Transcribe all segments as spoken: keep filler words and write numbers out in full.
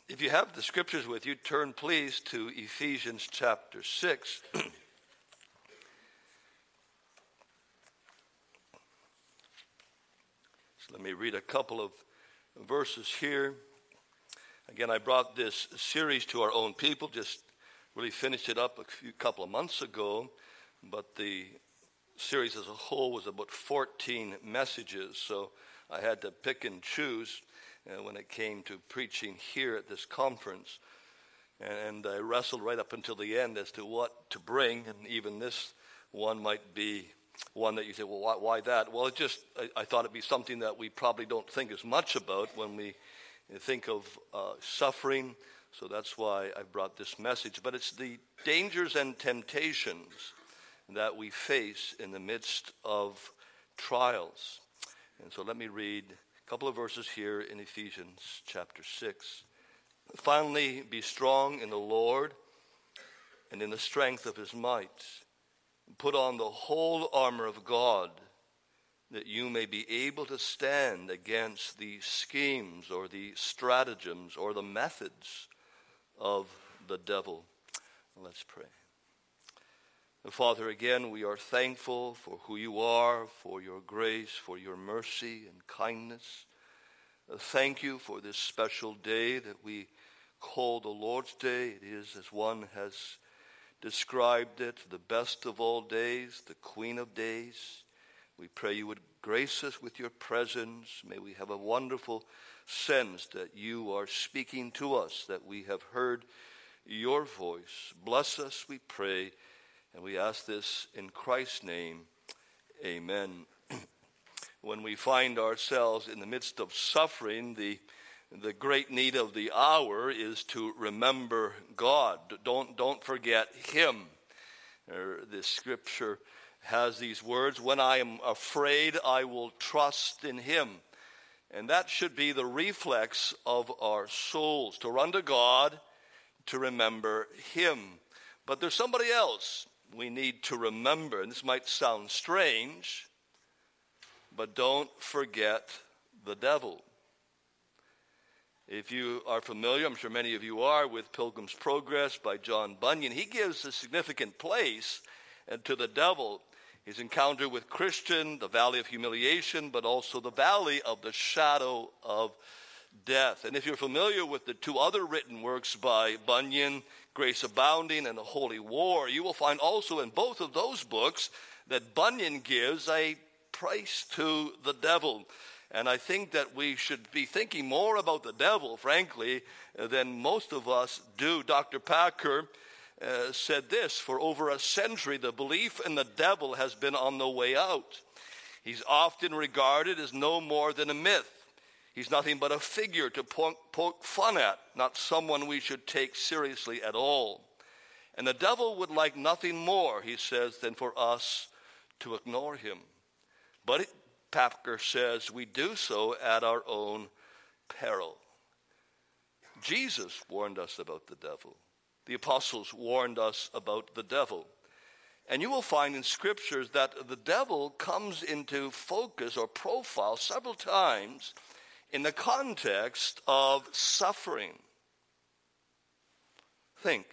If you have the scriptures with you, turn please to Ephesians chapter six. So let me read a couple of verses here. Again, I brought this series to our own people, just really finished it up a few couple of months ago, but the series as a whole was about fourteen messages, so I had to pick and choose uh, when it came to preaching here at this conference. And, and I wrestled right up until the end as to what to bring, and even this one might be one that you say, well, why, why that? Well, it just, I, I thought it'd be something that we probably don't think as much about when we think of uh, suffering, so that's why I brought this message. But it's the dangers and temptations that we face in the midst of trials. And so let me read a couple of verses here in Ephesians chapter six. Finally, be strong in the Lord and in the strength of his might. Put on the whole armor of God, that you may be able to stand against the schemes or the stratagems or the methods of the devil. Let's pray. Father, again, we are thankful for who you are, for your grace, for your mercy and kindness. Thank you for this special day that we call the Lord's Day. It is, as one has described it, the best of all days, the Queen of days. We pray you would grace us with your presence. May we have a wonderful sense that you are speaking to us, that we have heard your voice. Bless us, we pray, and we ask this in Christ's name. Amen. When we find ourselves in the midst of suffering, the the great need of the hour is to remember God. Don't, don't forget him. Uh, this scripture has these words, when I am afraid, I will trust in him. And that should be the reflex of our souls, to run to God, to remember him. But there's somebody else we need to remember, and this might sound strange, but don't forget the devil. If you are familiar, I'm sure many of you are, with Pilgrim's Progress by John Bunyan, he gives a significant place to the devil. His encounter with Christian, the valley of humiliation, but also the valley of the shadow of death. And if you're familiar with the two other written works by Bunyan, Grace Abounding and The Holy War, you will find also in both of those books that Bunyan gives a price to the devil. And I think that we should be thinking more about the devil, frankly, than most of us do. Doctor Packer uh, said this, for over a century, the belief in the devil has been on the way out. He's often regarded as no more than a myth. He's nothing but a figure to poke, poke fun at, not someone we should take seriously at all. And the devil would like nothing more, he says, than for us to ignore him. But it, Packer says we do so at our own peril. Jesus warned us about the devil. The apostles warned us about the devil. And you will find in scriptures that the devil comes into focus or profile several times in the context of suffering. Think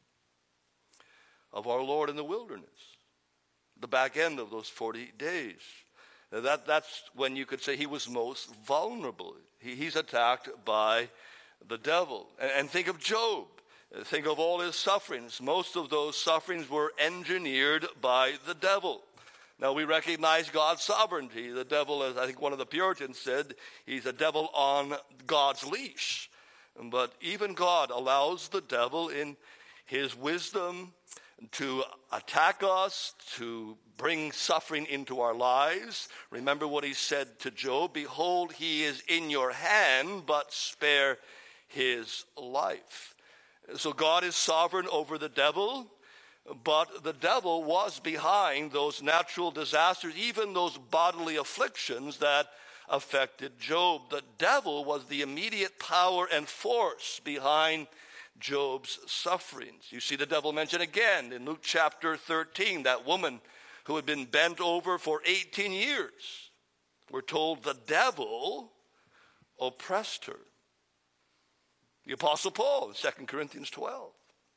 of our Lord in the wilderness, the back end of those forty days. That, that's when you could say he was most vulnerable. He, he's attacked by the devil. And, and think of Job. Think of all his sufferings. Most of those sufferings were engineered by the devil. Now, we recognize God's sovereignty. The devil, as I think one of the Puritans said, he's a devil on God's leash. But even God allows the devil in his wisdom to attack us, to bring suffering into our lives. Remember what he said to Job, behold, he is in your hand, but spare his life. So God is sovereign over the devil, but the devil was behind those natural disasters, even those bodily afflictions that affected Job. The devil was the immediate power and force behind Job's sufferings. You see the devil mentioned again in Luke chapter thirteen, that woman who had been bent over for eighteen years. We're told the devil oppressed her. The Apostle Paul in Second Corinthians twelve.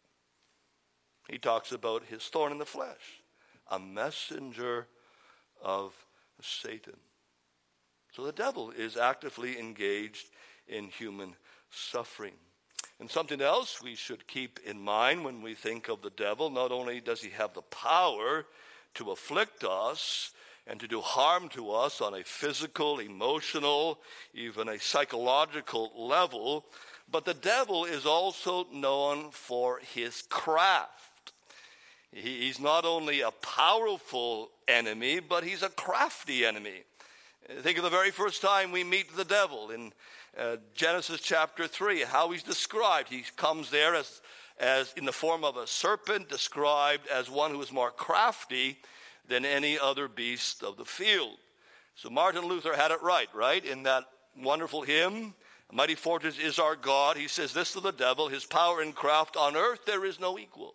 He talks about his thorn in the flesh, a messenger of Satan. So the devil is actively engaged in human suffering. And something else we should keep in mind when we think of the devil, not only does he have the power to afflict us and to do harm to us on a physical, emotional, even a psychological level, but the devil is also known for his craft. He, he's not only a powerful enemy, but he's a crafty enemy. Think of the very first time we meet the devil in uh, Genesis chapter three, how he's described. He comes there as, as in the form of a serpent, described as one who is more crafty than any other beast of the field. So Martin Luther had it right, right? In that wonderful hymn, Mighty Fortress is our God. He says this to the devil, his power and craft on earth there is no equal.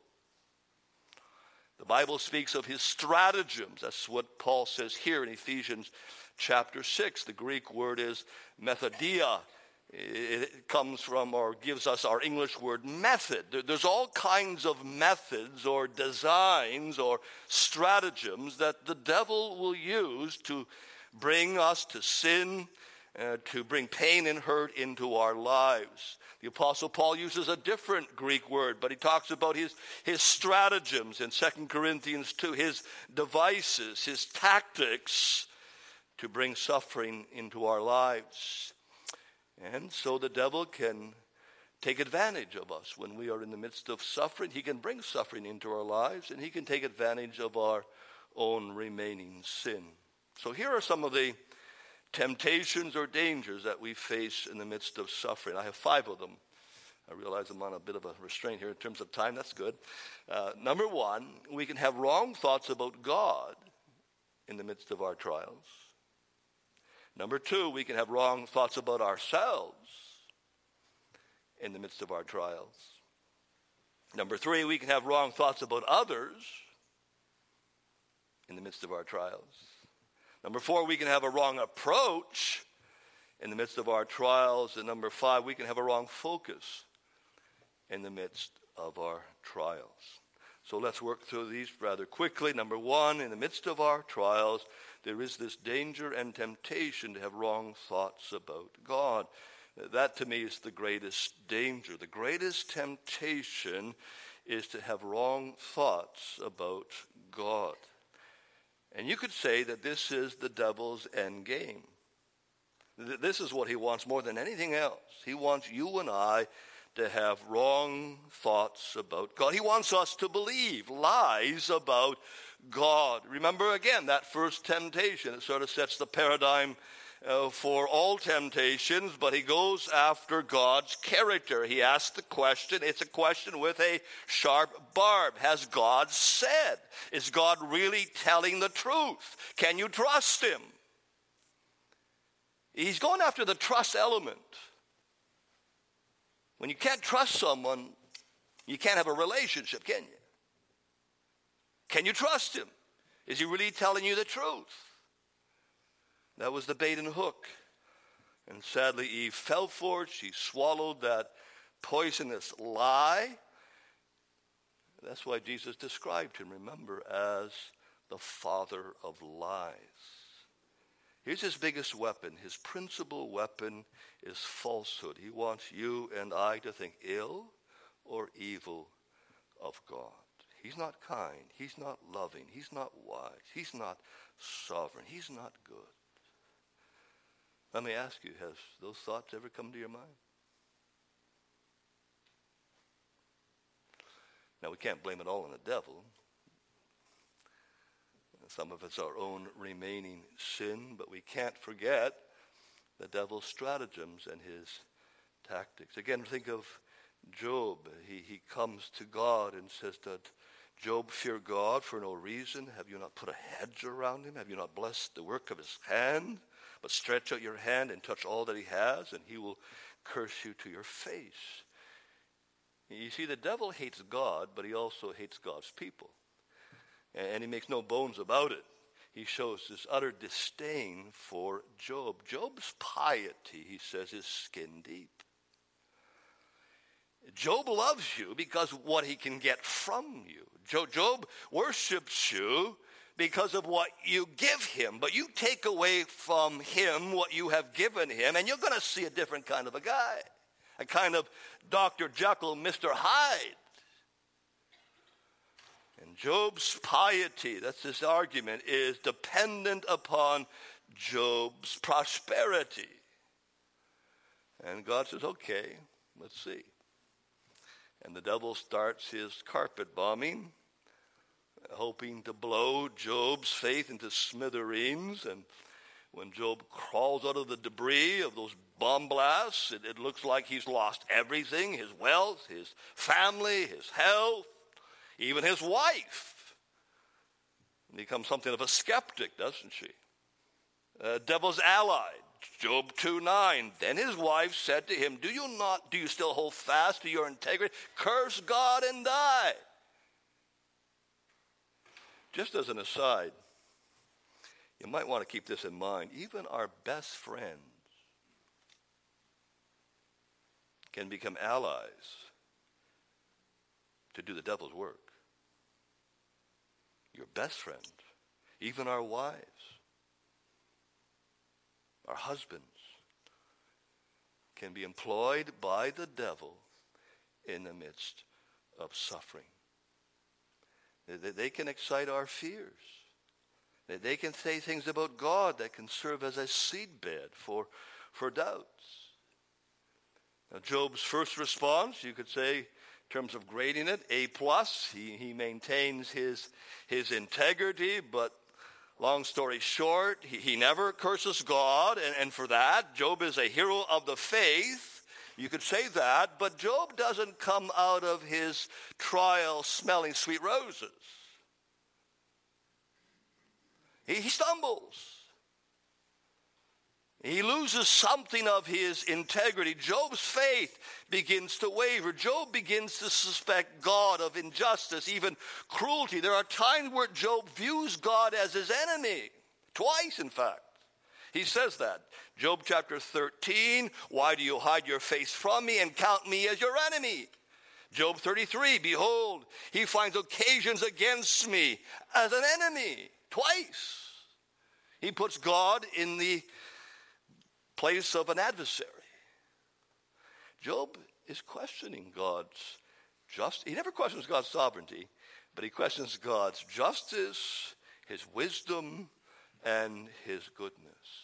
The Bible speaks of his stratagems. That's what Paul says here in Ephesians chapter six. The Greek word is methodia. It comes from or gives us our English word method. There's all kinds of methods or designs or stratagems that the devil will use to bring us to sin, uh, to bring pain and hurt into our lives. The Apostle Paul uses a different Greek word, but he talks about his, his stratagems in Second Corinthians two, his devices, his tactics to bring suffering into our lives. And so the devil can take advantage of us when we are in the midst of suffering. He can bring suffering into our lives, and he can take advantage of our own remaining sin. So here are some of the temptations or dangers that we face in the midst of suffering. I have five of them. I realize I'm on a bit of a restraint here in terms of time. That's good. Uh, number one, we can have wrong thoughts about God in the midst of our trials. Number two, we can have wrong thoughts about ourselves in the midst of our trials. Number three, we can have wrong thoughts about others in the midst of our trials. Number four, we can have a wrong approach in the midst of our trials. And number five, we can have a wrong focus in the midst of our trials. So let's work through these rather quickly. Number one, in the midst of our trials, there is this danger and temptation to have wrong thoughts about God. That to me is the greatest danger. The greatest temptation is to have wrong thoughts about God. And you could say that this is the devil's end game. This is what he wants more than anything else. He wants you and I to have wrong thoughts about God. He wants us to believe lies about God. Remember again that first temptation. It sort of sets the paradigm uh, for all temptations, but he goes after God's character. He asks the question. It's a question with a sharp barb. Has God said? Is God really telling the truth? Can you trust him? He's going after the trust element. When you can't trust someone, you can't have a relationship, can you? Can you trust him? Is he really telling you the truth? That was the bait and hook. And sadly, Eve fell for it. She swallowed that poisonous lie. That's why Jesus described him, remember, as the father of lies. Here's his biggest weapon. His principal weapon is falsehood. He wants you and I to think ill or evil of God. He's not kind. He's not loving. He's not wise. He's not sovereign. He's not good. Let me ask you, has those thoughts ever come to your mind? Now, we can't blame it all on the devil. Some of it's our own remaining sin, but we can't forget the devil's stratagems and his tactics. Again, think of Job. He, he comes to God and says that, Job, fear God for no reason. Have you not put a hedge around him? Have you not blessed the work of his hand? But stretch out your hand and touch all that he has, and he will curse you to your face. You see, the devil hates God, but he also hates God's people. And he makes no bones about it. He shows this utter disdain for Job. Job's piety, he says, is skin deep. Job loves you because of what he can get from you. Job worships you because of what you give him. But you take away from him what you have given him, and you're going to see a different kind of a guy. A kind of Doctor Jekyll, Mister Hyde. And Job's piety, that's his argument, is dependent upon Job's prosperity. And God says, okay, let's see. And the devil starts his carpet bombing, hoping to blow Job's faith into smithereens. And when Job crawls out of the debris of those bomb blasts, it, it looks like he's lost everything, his wealth, his family, his health, even his wife. And becomes something of a skeptic, doesn't she? Uh, devil's ally, Job two nine. Then his wife said to him, do you not, do you still hold fast to your integrity? Curse God and die. Just as an aside, you might want to keep this in mind. Even our best friends can become allies to do the devil's work. Your best friend, even our wives, our husbands, can be employed by the devil in the midst of suffering. They can excite our fears. They can say things about God that can serve as a seedbed for, for doubts. Now, Job's first response, you could say, in terms of grading it, A plus. He, he maintains his, his integrity, but long story short, he, he never curses God, and, and for that, Job is a hero of the faith. You could say that, but Job doesn't come out of his trial smelling sweet roses. He, he stumbles. He loses something of his integrity. Job's faith begins to waver. Job begins to suspect God of injustice, even cruelty. There are times where Job views God as his enemy. Twice, in fact. He says that. Job chapter thirteen, why do you hide your face from me and count me as your enemy? Job thirty-three, behold, he finds occasions against me as an enemy. Twice. He puts God in the place of an adversary. Job is questioning God's justice. He never questions God's sovereignty, but he questions God's justice, his wisdom, and his goodness.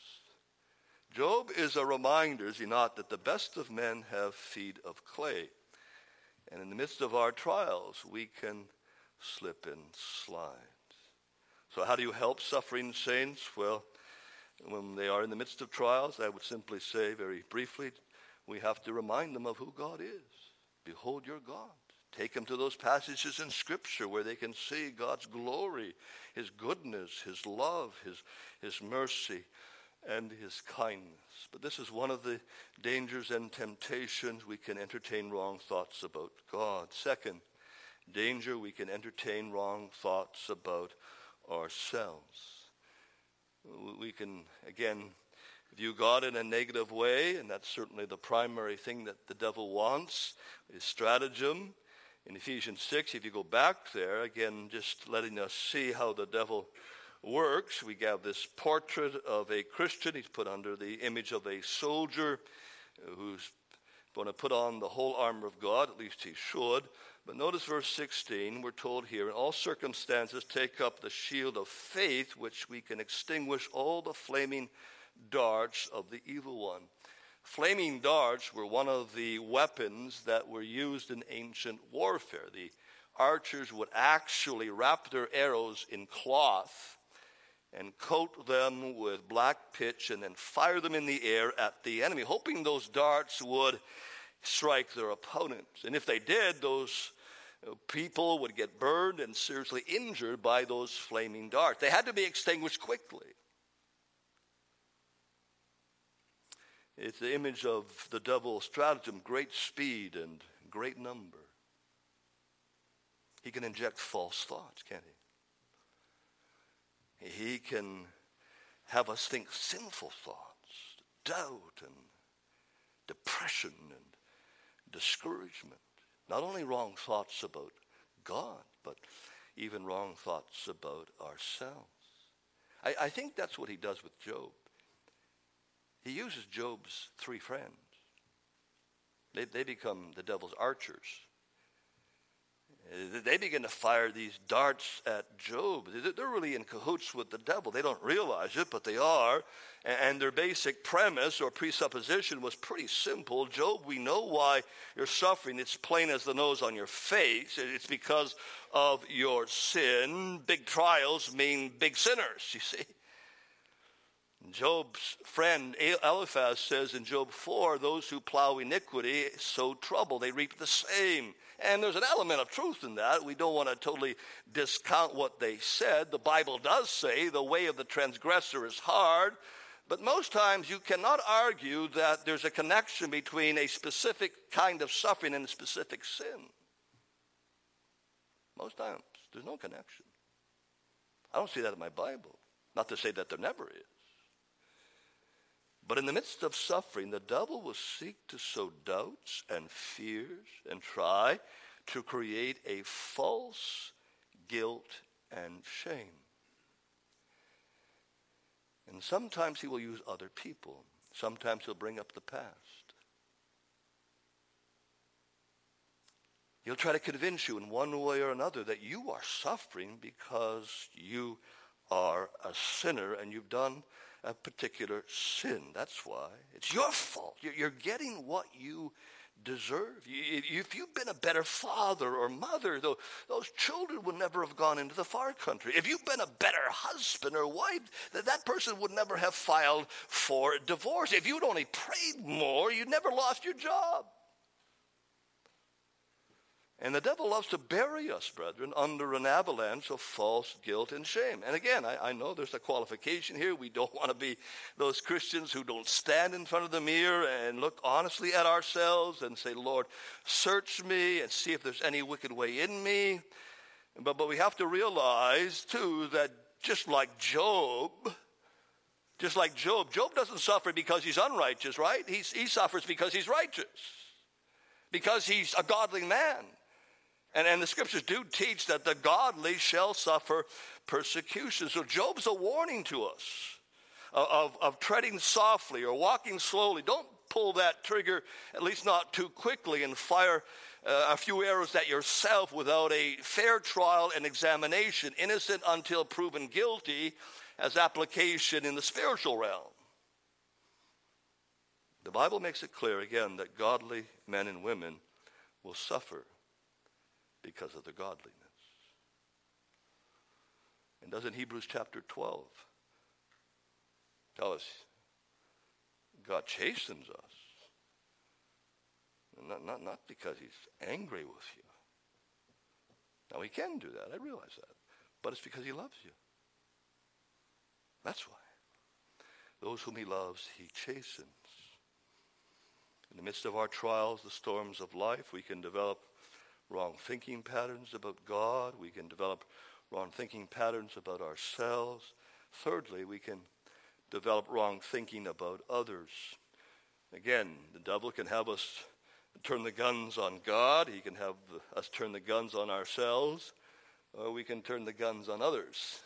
Job is a reminder, is he not, that the best of men have feet of clay. And in the midst of our trials, we can slip and slide. So how do you help suffering saints? Well, when they are in the midst of trials, I would simply say very briefly, we have to remind them of who God is. Behold your God. Take them to those passages in Scripture where they can see God's glory, his goodness, his love, his, his mercy, and his kindness. But this is one of the dangers and temptations. We can entertain wrong thoughts about God. Second, danger, we can entertain wrong thoughts about ourselves. We can, again, view God in a negative way, and that's certainly the primary thing that the devil wants, his stratagem. In Ephesians six, if you go back there, again, just letting us see how the devil works. We have this portrait of a Christian. He's put under the image of a soldier who's going to put on the whole armor of God, at least he should. But notice verse sixteen, we're told here, in all circumstances take up the shield of faith, which we can extinguish all the flaming darts of the evil one. Flaming darts were one of the weapons that were used in ancient warfare. The archers would actually wrap their arrows in cloth and coat them with black pitch and then fire them in the air at the enemy, hoping those darts would strike their opponents. And if they did, those people would get burned and seriously injured by those flaming darts. They had to be extinguished quickly. It's the image of the devil's stratagem, great speed and great number. He can inject false thoughts, can't he? He can have us think sinful thoughts, doubt and depression and discouragement. Not only wrong thoughts about God, but even wrong thoughts about ourselves. I, I think that's what he does with Job. He uses Job's three friends. They, they become the devil's archers. They begin to fire these darts at Job. They're really in cahoots with the devil. They don't realize it, but they are. And their basic premise or presupposition was pretty simple. Job, we know why you're suffering. It's plain as the nose on your face. It's because of your sin. Big trials mean big sinners, you see. Job's friend Eliphaz says in Job four, those who plow iniquity sow trouble. They reap the same. And there's an element of truth in that. We don't want to totally discount what they said. The Bible does say the way of the transgressor is hard. But most times you cannot argue that there's a connection between a specific kind of suffering and a specific sin. Most times there's no connection. I don't see that in my Bible. Not to say that there never is. But in the midst of suffering, the devil will seek to sow doubts and fears and try to create a false guilt and shame. And sometimes he will use other people. Sometimes he'll bring up the past. He'll try to convince you in one way or another that you are suffering because you are a sinner and you've done a particular sin. That's why. It's your fault. You're getting what you deserve. If you've been a better father or mother, those children would never have gone into the far country. If you've been a better husband or wife, that person would never have filed for divorce. If you'd only prayed more, you'd never lost your job. And the devil loves to bury us, brethren, under an avalanche of false guilt and shame. And again, I, I know there's a qualification here. We don't want to be those Christians who don't stand in front of the mirror and look honestly at ourselves and say, Lord, search me and see if there's any wicked way in me. But, but we have to realize, too, that just like Job, just like Job, Job doesn't suffer because he's unrighteous, right? He's, he suffers because he's righteous, because he's a godly man. And, and the scriptures do teach that the godly shall suffer persecution. So Job's a warning to us of, of, of treading softly or walking slowly. Don't pull that trigger, at least not too quickly, and fire uh, a few arrows at yourself without a fair trial and examination. Innocent until proven guilty has application in the spiritual realm. The Bible makes it clear, again, that godly men and women will suffer because of their godliness. And doesn't Hebrews chapter twelve tell us God chastens us? Not, not, not because he's angry with you. Now, he can do that. I realize that. But it's because he loves you. That's why. Those whom he loves, he chastens. In the midst of our trials, the storms of life, we can develop wrong thinking patterns about God. We can develop wrong thinking patterns about ourselves. Thirdly, we can develop wrong thinking about others. Again, the devil can have us turn the guns on God. He can have us turn the guns on ourselves. Or we can turn the guns on others.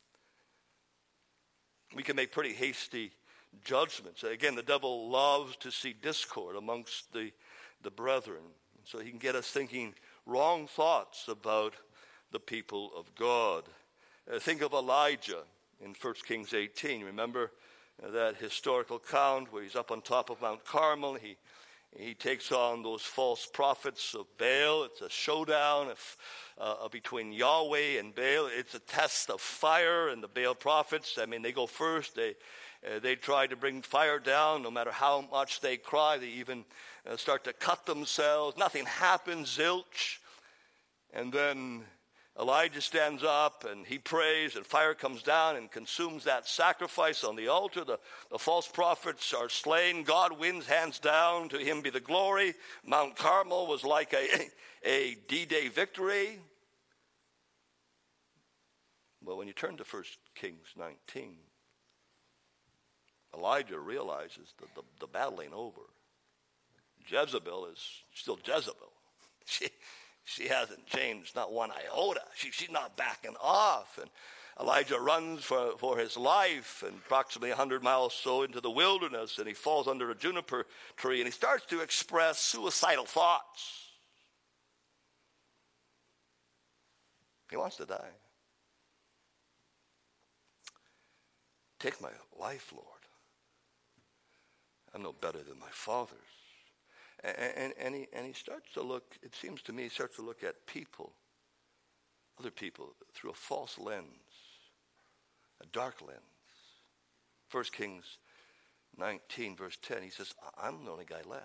We can make pretty hasty judgments. Again, the devil loves to see discord amongst the, the brethren. So he can get us thinking wrong thoughts about the people of God. Uh, think of Elijah in First Kings eighteen. Remember uh, that historical account where he's up on top of Mount Carmel. He, he takes on those false prophets of Baal. It's a showdown of, uh, between Yahweh and Baal. It's a test of fire, and the Baal prophets, I mean, they go first. They Uh, they try to bring fire down. No matter how much they cry, they even uh, start to cut themselves. Nothing happens, zilch. And then Elijah stands up and he prays, and fire comes down and consumes that sacrifice on the altar. The, the false prophets are slain. God wins, hands down. To him be the glory. Mount Carmel was like a, a D-Day victory. But when you turn to First Kings nineteen, Elijah realizes that the, the battle ain't over. Jezebel is still Jezebel. she, she hasn't changed, not one iota. She, she's not backing off. And Elijah runs for, for his life, and approximately one hundred miles so into the wilderness, and he falls under a juniper tree, and he starts to express suicidal thoughts. He wants to die. Take my life, Lord. I'm no better than my father's. And, and, and, he, and he starts to look, it seems to me, he starts to look at people, other people, through a false lens, a dark lens. First Kings nineteen, verse ten, he says, I'm the only guy left.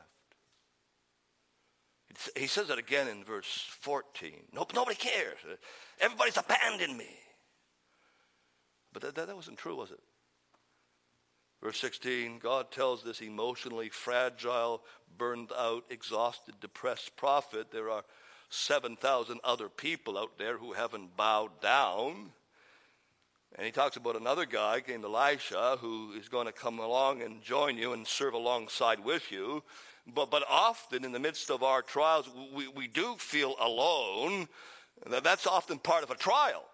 He says it again in verse fourteen. No, nobody cares. Everybody's abandoned me. But that, that, that wasn't true, was it? Verse sixteen, God tells this emotionally fragile, burned out, exhausted, depressed prophet, there are seven thousand other people out there who haven't bowed down. And he talks about another guy named Elisha who is going to come along and join you and serve alongside with you. But, but often in the midst of our trials, we, we do feel alone. That's often part of a trial.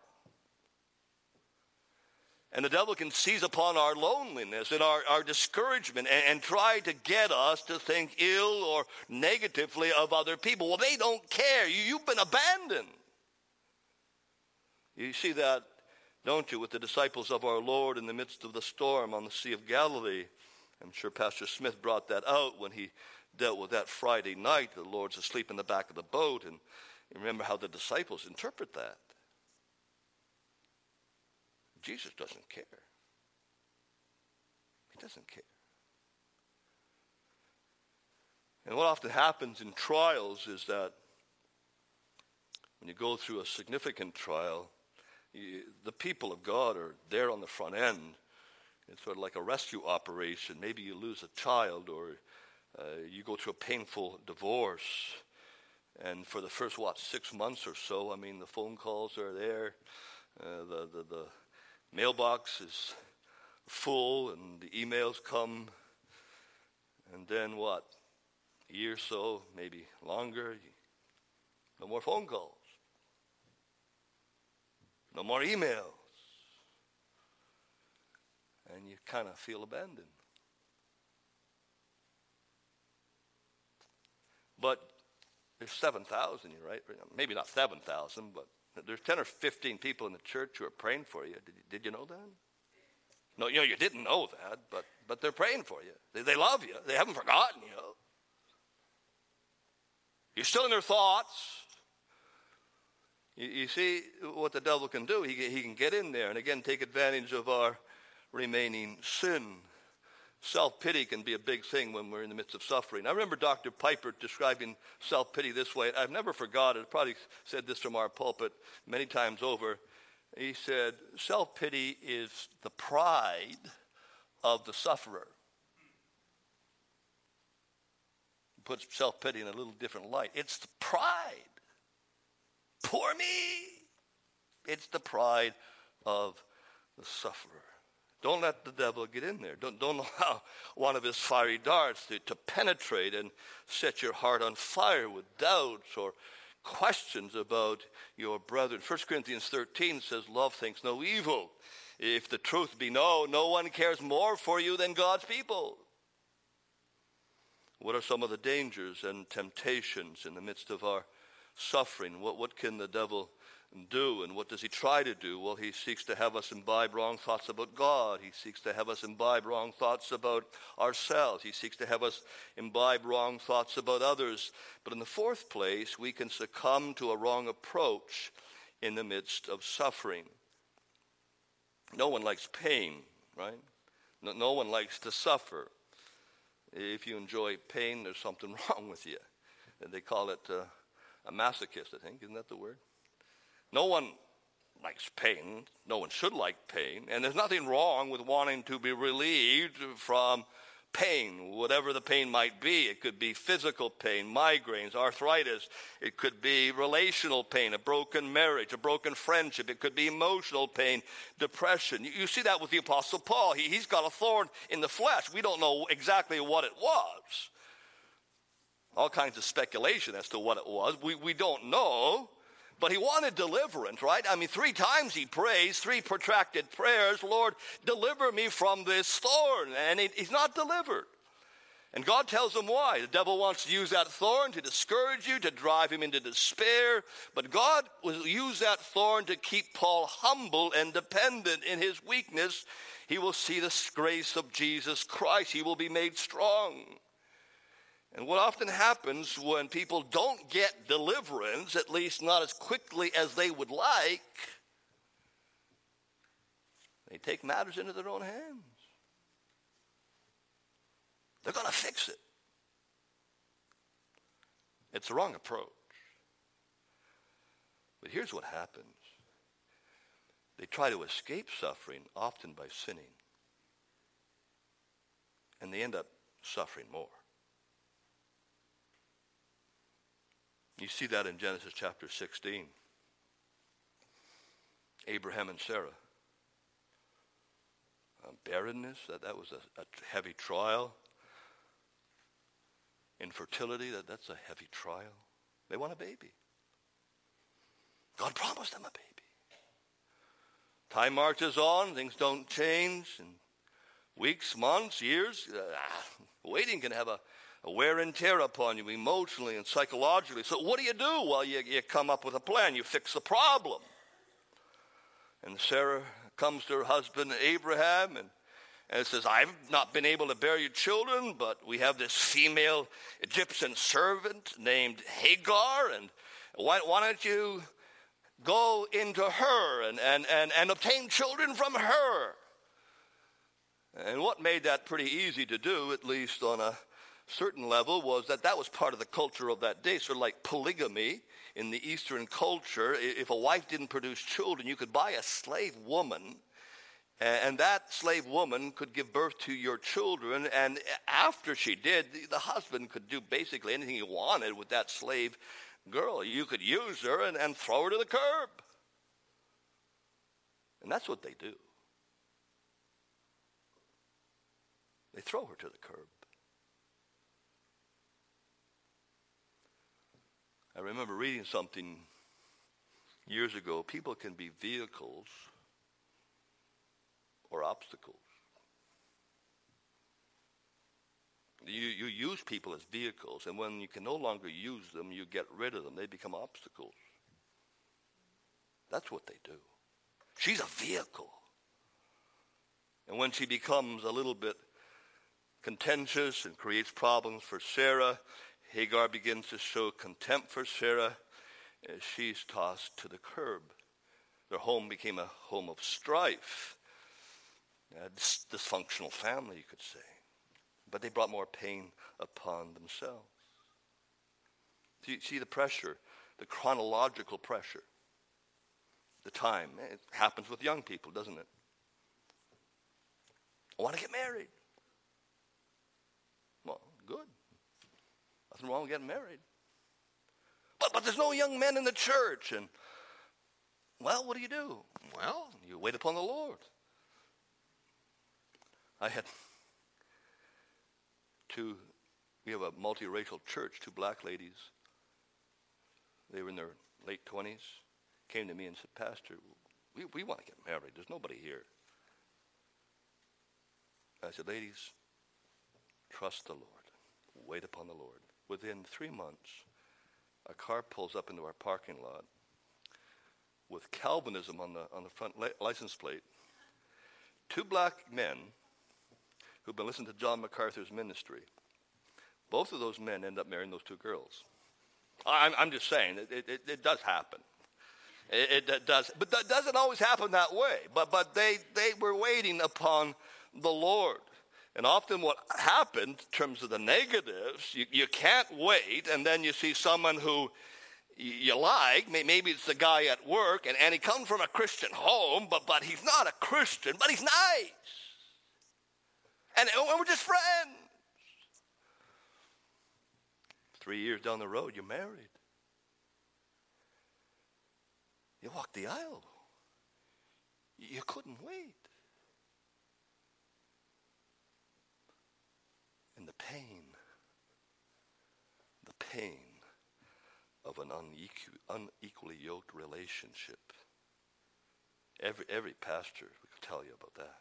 And the devil can seize upon our loneliness and our, our discouragement and, and try to get us to think ill or negatively of other people. Well, they don't care. You, you've been abandoned. You see that, don't you, with the disciples of our Lord in the midst of the storm on the Sea of Galilee. I'm sure Pastor Smith brought that out when he dealt with that Friday night. The Lord's asleep in the back of the boat. And you remember how the disciples interpret that. Jesus doesn't care. He doesn't care. And what often happens in trials is that when you go through a significant trial, you, the people of God are there on the front end. It's sort of like a rescue operation. Maybe you lose a child, or uh, you go through a painful divorce. And for the first, what, six months or so, I mean, the phone calls are there. Uh, the, the, the mailbox is full, and the emails come. And then what? A year or so, maybe longer. No more phone calls. No more emails. And you kind of feel abandoned. But there's seven thousand, right? Maybe not seven thousand, but there's ten or fifteen people in the church who are praying for you. Did you, did you know that? No, you know, you didn't know that, but, but they're praying for you. They, they love you. They haven't forgotten you. You're still in their thoughts. You, you see what the devil can do. He, he can get in there and, again, take advantage of our remaining sin. Self-pity can be a big thing when we're in the midst of suffering. I remember Doctor Piper describing self-pity this way. I've never forgotten it. I've probably said this from our pulpit many times over. He said, self-pity is the pride of the sufferer. He puts self-pity in a little different light. It's the pride. Poor me. It's the pride of the sufferer. Don't let the devil get in there. Don't, don't allow one of his fiery darts to, to penetrate and set your heart on fire with doubts or questions about your brethren. First Corinthians thirteen says, love thinks no evil. If the truth be known, no one cares more for you than God's people. What are some of the dangers and temptations in the midst of our suffering? What, what can the devil do, and what does he try to do? Well, he seeks to have us imbibe wrong thoughts about God. He seeks to have us imbibe wrong thoughts about ourselves. He seeks to have us imbibe wrong thoughts about others. But in the fourth place, we can succumb to a wrong approach in the midst of suffering. No one likes pain, right? No, no one likes to suffer. If you enjoy pain, there's something wrong with you. And they call it uh, a masochist, I think. Isn't that the word? No one likes pain. No one should like pain. And there's nothing wrong with wanting to be relieved from pain, whatever the pain might be. It could be physical pain, migraines, arthritis. It could be relational pain, a broken marriage, a broken friendship. It could be emotional pain, depression. You, you see that with the Apostle Paul. He, he's got a thorn in the flesh. We don't know exactly what it was. All kinds of speculation as to what it was. We, we don't know. But he wanted deliverance, right? I mean, three times he prays, three protracted prayers, Lord, deliver me from this thorn. And he, he's not delivered. And God tells him why. The devil wants to use that thorn to discourage you, to drive him into despair. But God will use that thorn to keep Paul humble and dependent in his weakness. He will see the grace of Jesus Christ. He will be made strong. And what often happens when people don't get deliverance, at least not as quickly as they would like, they take matters into their own hands. They're going to fix it. It's the wrong approach. But here's what happens. They try to escape suffering, often by sinning. And they end up suffering more. You see that in Genesis chapter sixteen. Abraham and Sarah. Uh, barrenness, that, that was a, a heavy trial. Infertility, that, that's a heavy trial. They want a baby. God promised them a baby. Time marches on, things don't change, and weeks, months, years, uh, waiting can have a, a wear and tear upon you emotionally and psychologically. So what do you do? Well, you, you come up with a plan. You fix the problem. And Sarah comes to her husband Abraham and And it says, I've not been able to bear you children, but we have this female Egyptian servant named Hagar, and why, why don't you go into her and, and, and, and obtain children from her? And what made that pretty easy to do, at least on a certain level, was that that was part of the culture of that day, sort of like polygamy in the Eastern culture. If a wife didn't produce children, you could buy a slave woman, and that slave woman could give birth to your children, and after she did, the husband could do basically anything he wanted with that slave girl. You could use her and, and throw her to the curb. And that's what they do. They throw her to the curb. I remember reading something years ago. People can be vehicles or obstacles. You, you use people as vehicles, and when you can no longer use them, you get rid of them. They become obstacles. That's what they do. She's a vehicle. And when she becomes a little bit contentious and creates problems for Sarah, Hagar begins to show contempt for Sarah as she's tossed to the curb. Their home became a home of strife. A dysfunctional family, you could say. But they brought more pain upon themselves. See, see the pressure, the chronological pressure, the time. It happens with young people, doesn't it? I want to get married. Well, good. Nothing wrong with getting married. But, but there's no young men in the church. And, well, what do you do? Well, you wait upon the Lord. I had two, we have a multiracial church, two black ladies. They were in their late twenties, came to me and said, Pastor, we, we want to get married. There's nobody here. I said, ladies, trust the Lord. Wait upon the Lord. Within three months, a car pulls up into our parking lot with Calvinism on the, on the front li- license plate. Two black men who've been listening to John MacArthur's ministry. Both of those men end up marrying those two girls. I'm, I'm just saying, it, it, it does happen. It, it does, but that doesn't always happen that way. But but they, they were waiting upon the Lord. And often what happened in terms of the negatives, you, you can't wait, and then you see someone who you like, maybe it's the guy at work, and, and he comes from a Christian home, but, but he's not a Christian, but he's nice. And, and we're just friends. Three years down the road, you're married. You walk the aisle. You couldn't wait. And the pain, pain of an unequ- unequally yoked relationship. Every, every pastor will tell you about that.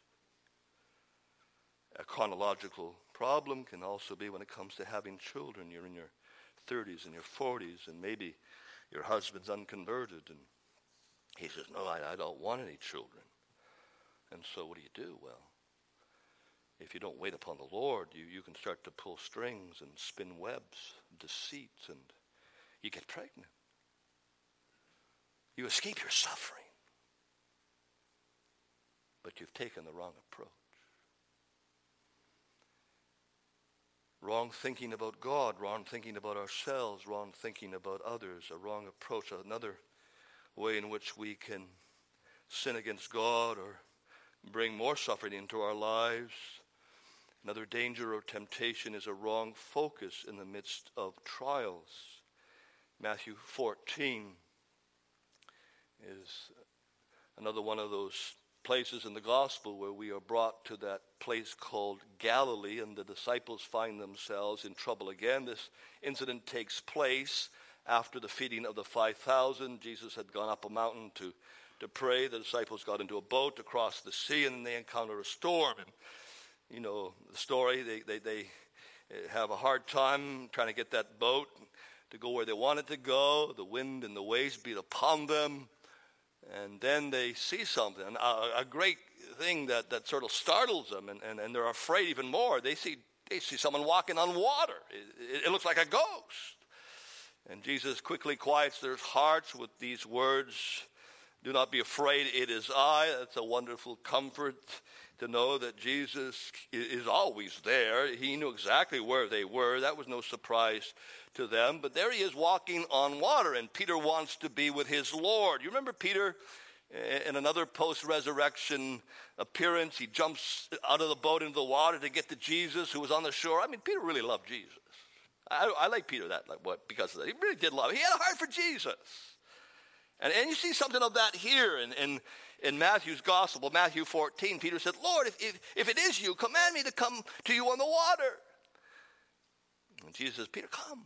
A chronological problem can also be when it comes to having children. You're in your thirties and your forties, and maybe your husband's unconverted, and he says, no, I, I don't want any children. And so what do you do? Well, if you don't wait upon the Lord, you, you can start to pull strings and spin webs, deceits, and you get pregnant. You escape your suffering. But you've taken the wrong approach. Wrong thinking about God, wrong thinking about ourselves, wrong thinking about others, a wrong approach, another way in which we can sin against God or bring more suffering into our lives. Another danger or temptation is a wrong focus in the midst of trials. Matthew fourteen is another one of those places in the gospel where we are brought to that place called Galilee, and the disciples find themselves in trouble again. This incident takes place after the feeding of the five thousand. Jesus had gone up a mountain to, to pray. The disciples got into a boat to cross the sea, and then they encounter a storm. And you know the story. They, they, they have a hard time trying to get that boat to go where they want it to go. The wind and the waves beat upon them. And then they see something, a, a great thing that, that sort of startles them, and, and, and they're afraid even more. They see they see someone walking on water. It, it, it looks like a ghost. And Jesus quickly quiets their hearts with these words, do not be afraid, it is I. That's a wonderful comfort to know that Jesus is always there. He knew exactly where they were. That was no surprise to them. But there he is walking on water, and Peter wants to be with his Lord. You remember Peter in another post-resurrection appearance? He jumps out of the boat into the water to get to Jesus, who was on the shore. I mean, Peter really loved Jesus. I, I like Peter that, like what, because of that. He really did love him. He had a heart for Jesus. And, and you see something of that here in, in, in Matthew's gospel, Matthew fourteen. Peter said, Lord, if, if, if it is you, command me to come to you on the water. And Jesus says, Peter, come.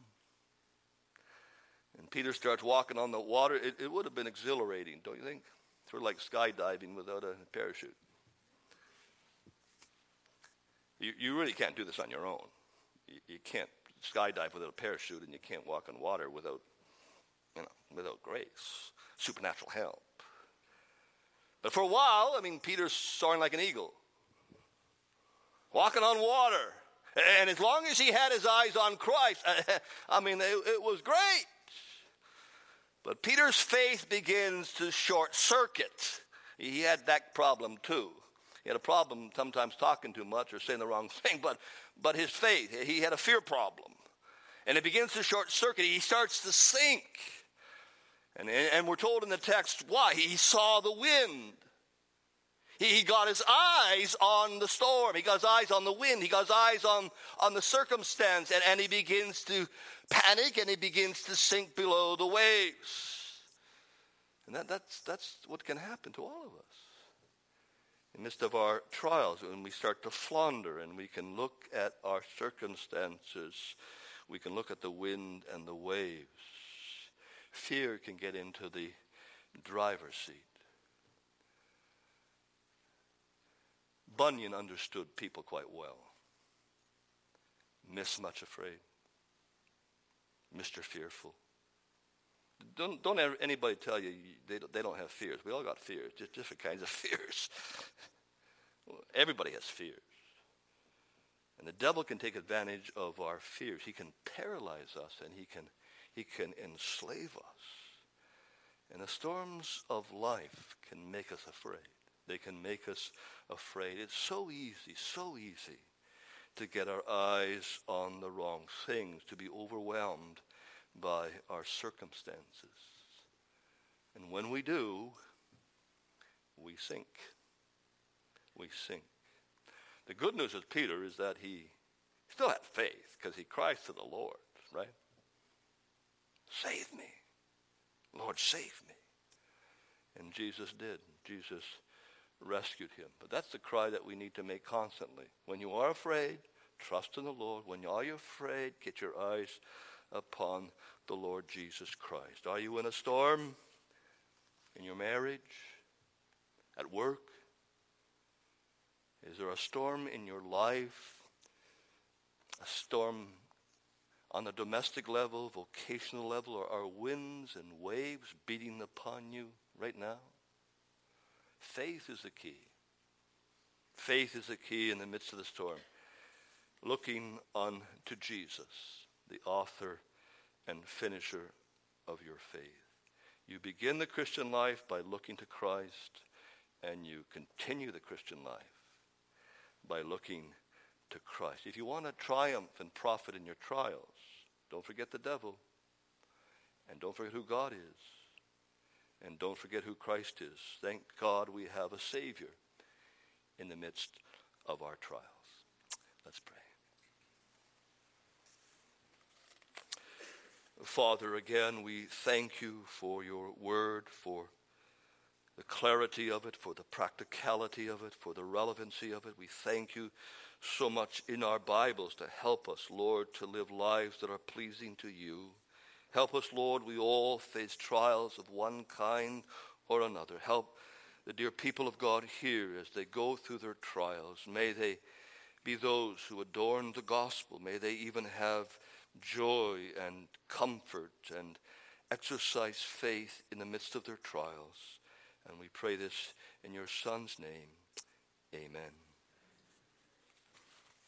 And Peter starts walking on the water. It, it would have been exhilarating, don't you think? Sort of like skydiving without a parachute. You, you really can't do this on your own. You, you can't skydive without a parachute, and you can't walk on water without, you know, without grace, supernatural help. But for a while, I mean, Peter's soaring like an eagle, walking on water. And as long as he had his eyes on Christ, I mean, it, it was great. But Peter's faith begins to short circuit. He had that problem too. He had a problem sometimes talking too much or saying the wrong thing, but, but his faith, he had a fear problem. And it begins to short circuit. He starts to sink. And, and we're told in the text why. He saw the wind. He, he got his eyes on the storm. He got his eyes on the wind. He got his eyes on, on the circumstance. And, and he begins to panic, and he begins to sink below the waves. And that, that's, that's what can happen to all of us. In the midst of our trials, when we start to flounder and we can look at our circumstances, we can look at the wind and the waves. Fear can get into the driver's seat. Bunyan understood people quite well. Miss Much Afraid. Mister Fearful. Don't, don't ever, anybody tell you they don't, they don't have fears. We all got fears, just different kinds of fears. Everybody has fears. And the devil can take advantage of our fears. He can paralyze us, and he can, he can enslave us. And the storms of life can make us afraid. They can make us afraid. It's so easy, so easy to get our eyes on the wrong things, to be overwhelmed by our circumstances. And when we do, we sink. We sink. The good news with Peter is that he still had faith because he cries to the Lord, right? Save me. Lord, save me. And Jesus did. Jesus rescued him. But that's the cry that we need to make constantly. When you are afraid, trust in the Lord. When you are afraid, get your eyes upon the Lord Jesus Christ. Are you in a storm? In your marriage? At work? Is there a storm in your life? A storm on a domestic level, vocational level, or are winds and waves beating upon you right now? Faith is the key. Faith is the key in the midst of the storm. Looking on to Jesus, the author and finisher of your faith. You begin the Christian life by looking to Christ, and you continue the Christian life by looking to Christ. If you want to triumph and profit in your trials, don't forget the devil, and don't forget who God is, and don't forget who Christ is. Thank God we have a Savior in the midst of our trials. Let's pray. Father, again, we thank you for your word, for the clarity of it, for the practicality of it, for the relevancy of it. We thank you so much in our Bibles to help us, Lord, to live lives that are pleasing to you. Help us, Lord, we all face trials of one kind or another. Help the dear people of God here as they go through their trials. May they be those who adorn the gospel. May they even have joy and comfort and exercise faith in the midst of their trials. And we pray this in your Son's name. Amen.